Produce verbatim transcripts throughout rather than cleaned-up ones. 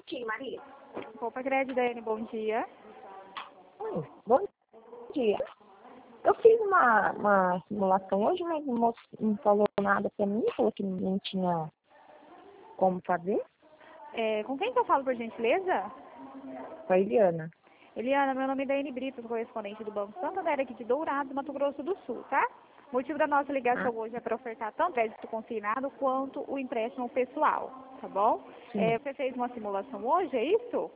Sim, Maria. Roupa Crédito, Daiane, bom dia. Oi, bom dia. Eu fiz uma, uma simulação hoje, mas o moço não falou nada pra mim, falou que não tinha como fazer. É, com quem que eu falo, por gentileza? Com a Eliana. Eliana, meu nome é Daiane Brito, sou correspondente do Banco Santander aqui de Dourado, Mato Grosso do Sul, tá? O motivo da nossa ligação Ah, hoje é para ofertar tanto o crédito consignado quanto o empréstimo pessoal, tá bom? sim. É, você fez uma simulação hoje, é isso?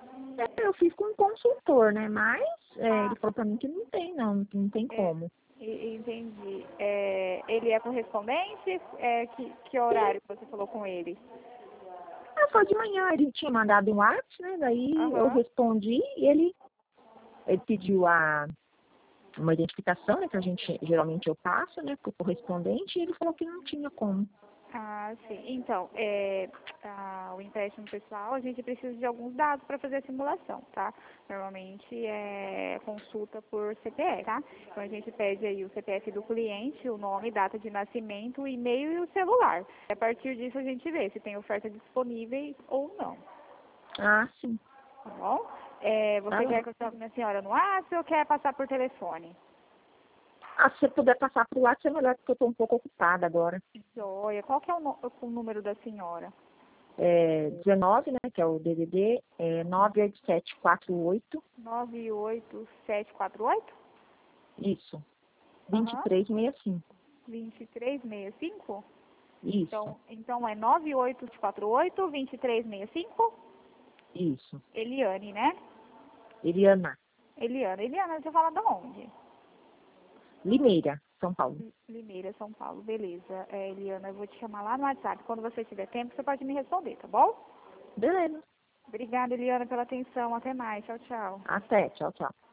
Eu fiz com um consultor, né? Mas é, Ah, ele falou pra mim que não tem, não, que não tem é, como. e- entendi. É, ele é correspondente? É, que, que Sim. horário você falou com ele? Ah, foi de manhã, ele tinha mandado um WhatsApp, né? Daí eu Aham. respondi e ele, ele pediu a, uma identificação, né? Que a gente, geralmente eu passo, né? Pro correspondente, e ele falou que não tinha como. Ah, sim. Então, é, ah, o empréstimo pessoal, a gente precisa de alguns dados para fazer a simulação, tá? Normalmente é consulta por C P F, tá? Então a gente pede aí o C P F do cliente, o nome, data de nascimento, o e-mail e o celular. A partir disso a gente vê se tem oferta disponível ou não, Ah, sim. tá bom? É, Tá você bom. quer que eu chame a senhora no WhatsApp ou quer passar por telefone? Ah, se você puder passar pro WhatsApp é melhor, porque eu tô um pouco ocupada agora. Joia. Qual que é o, no- o número da senhora? É dezenove, né, que é o D D D, é nove oito sete quatro oito, nove oito sete quatro oito? isso, vinte e Aham. três sessenta e cinco, vinte e três sessenta e cinco? isso, Então, então é nove oito quatro oito, vinte e três sessenta e cinco? isso, Eliane, né? Eliana, Eliana. Eliana, você fala de onde? Limeira, São Paulo. Li- Limeira, São Paulo. Beleza. É, Eliana, eu vou te chamar lá no WhatsApp. Quando você tiver tempo, você pode me responder, tá bom? Beleza, Obrigada, Eliana, pela atenção. Até mais. Tchau, tchau. até, tchau, tchau.